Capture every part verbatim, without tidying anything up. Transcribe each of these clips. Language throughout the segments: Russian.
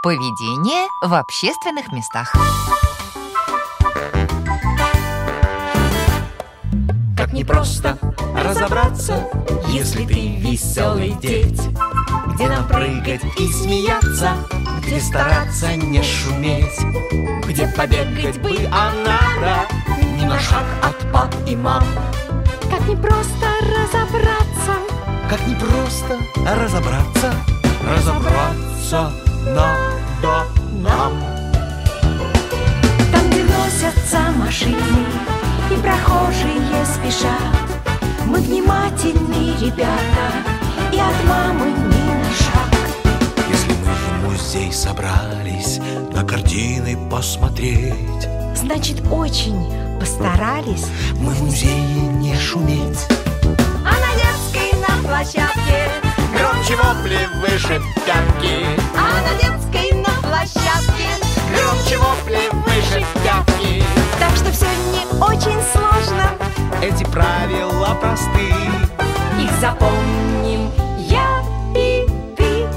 Поведение в общественных местах. Как непросто разобраться, если ты веселый деть. Где нам прыгать и смеяться, где стараться не шуметь, где побегать бы, а надо ни на шаг от пап и мам. Как непросто разобраться, как непросто разобраться, разобраться надо нам. Там, где носятся машины и прохожие спешат, мы внимательные ребята и от мамы не на шаг. Если мы в музей собрались на картины посмотреть, значит, очень постарались мы в музее не шуметь. А на детской на площадке громче вопли, выше пятки. А на детской на площадке громче вопли, выше пятки. Так что все не очень сложно, эти правила просты. Их запомним я и ты.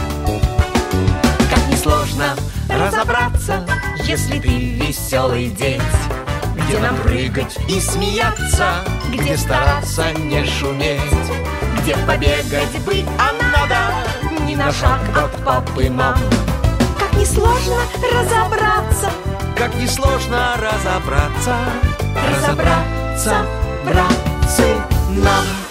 Как несложно разобраться, если ты веселый деть. Где нам прыгать и смеяться, где стараться не шуметь, где побегать бы, а надо ни на шаг от папы и мам. Как несложно разобраться, как несложно разобраться, разобраться, братцы, нам.